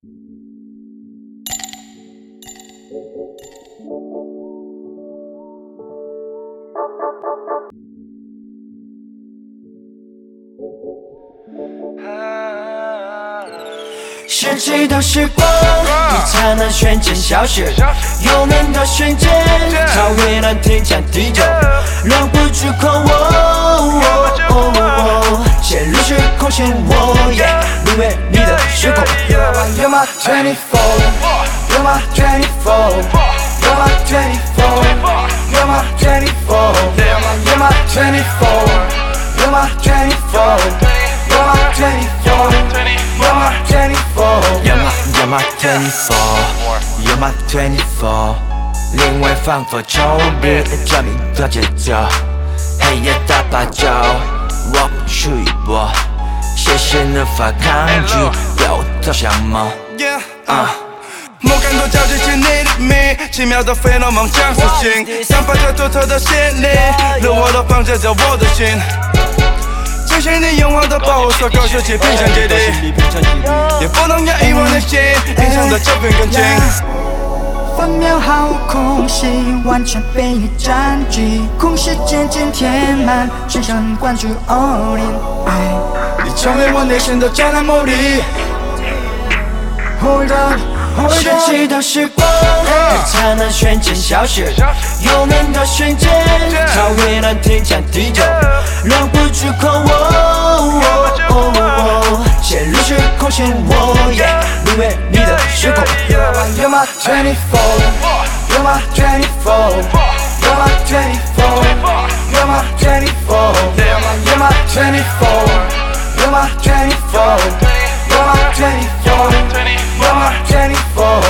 拾起的时光，一刹那瞬间消失，幽冥的瞬间，超越了天长地久，让不出口。潜入时空漩涡，领略你的时空。You're my 24, You're my 24, You're my 24, You're my 24, You're my 24, You're my 24, You're my 24, You're my 24, You're my 24, You're my 24。另外放佛抽笔，证明多节奏，黑夜大芭蕉，我不属于我，谁是无法抗拒，有多想梦。 莫感多交织起你的谜，奇妙的费洛蒙将苏醒，散发着独特的吸引力，如火的放射着我的心。相信你永恒的保护所，高手起平常接地，也不能压抑我内心，影响的这份感情。 分秒毫无空隙，完全被你占据，空隙渐渐填满，只想关注 all in。 你成为我内心的迦南魔力。Hold on。 拾起的时光，一刹那瞬间消失，幽冥的瞬间，超越了天长地久，让不出口。潜入时空漩涡，领略你的时空。 You're my 24, You're my 24, You're my 24, You're my 24, You're my 24, You're my 24, You're my 24, You're my 24。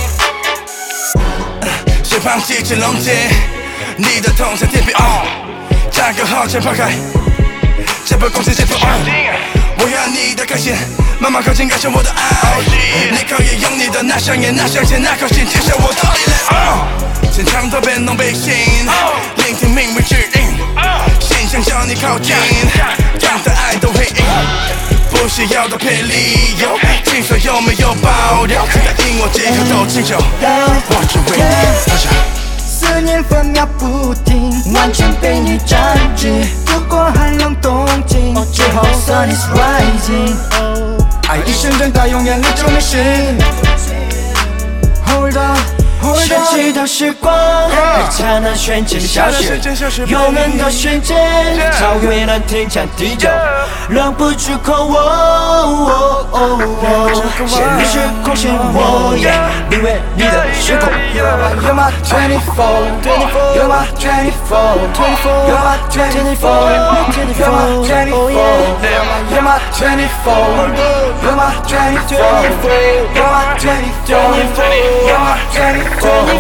先放弃成龙剑，你的痛像天边价格好先抛开，这波攻势先放我要你的开心，慢慢靠近，感受我的爱。你可以用你的那双眼、那双肩、那颗心接受我的力量。现场都变动背心，聆听命运指引，心想向你靠近，让的爱都回应。不需要多偏理由，听说有没有保留？只要因我即刻都清楚，我只为你放手。 思念分秒不停，完全被你占据，度过寒冷冬季，最后 sun is rising。 爱一瞬间，它永远历久弥新。Hold on。 拾起的时光，一刹那瞬间消失，幽冥的瞬间，超越了天长地久，让不出口。潜入时空漩涡，领略你的时空。 You're my 24, You're my 24, You're my 24, You're my 24, You're my 24, You're my 24, You're my 24, You're my 24.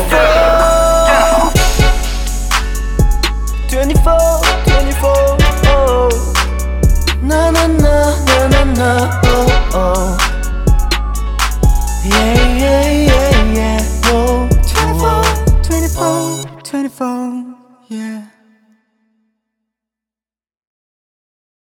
24, oh. Na na na na na na, oh oh. Yeah, yeah, yeah, yeah, oh. 24, 24, yeah.